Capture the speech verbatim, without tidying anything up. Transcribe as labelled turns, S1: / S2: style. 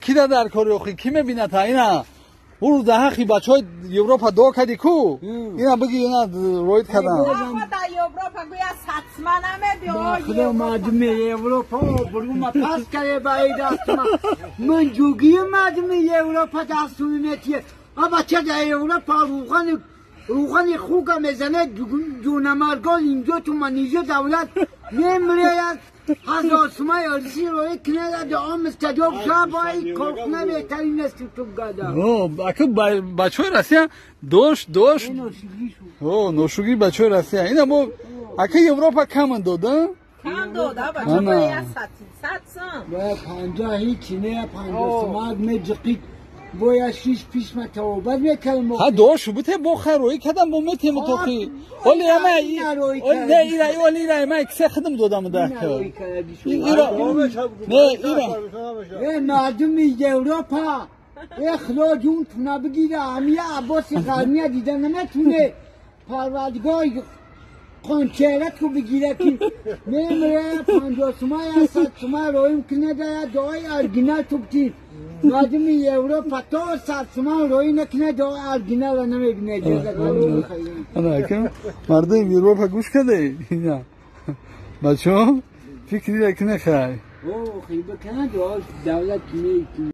S1: کی در کاری آخی کی میبینه تا اینا برو ده حقی بچه های یوروپا دو کدی کو اینا بگی اینا روید کدن
S2: آقا در یوروپا گویا سطمه نمیدی
S3: خدا مردم یوروپا برو ما پس کرده باید دستما من جوگی مردم یوروپا دستومی میتیه اما چه در یوروپا روغن روغن خوگا میزنه جونمرگان اینجا تو منیجه دولت نمیره از آسمای ارسی روی کنه در آم استجاب شب های کارخونه بهترین است تو گده
S1: اوه اکه بچه های رسیه دوش دوش اوه نوشوگی بچه های رسیه این اما اکه یوروپا کمن داده؟
S2: کم داده بچه باید ست سم
S3: باید پنجاه هیچی نه پنجاه سماد میجقید باید شیش پیش ما توبت میکرم
S1: ها دوش بوده با خروی کدام با متی متوقی ولی اما ولی نه ایرا ولی ایرا ما اکسه خدم دادم داخل ایرا نه ایرا
S3: ای مردم یوروپا اخراجون تونه بگیره همیه عباس قرنیه دیدن نمیتونه پروردگاه قانچهرت رو بگیره که نمیره پنجاه سمای ست سمای رویم کنه داید دعای ارگینال تو بتین مردم یوروپا تا ست سمای روی نکنه دعای ارگینال رو نمیبینه
S1: انا که مردم یوروپا گوش کده بچه ها فکری رکنه خواهی
S3: اوه خیلی بکنه دعای دولت کنه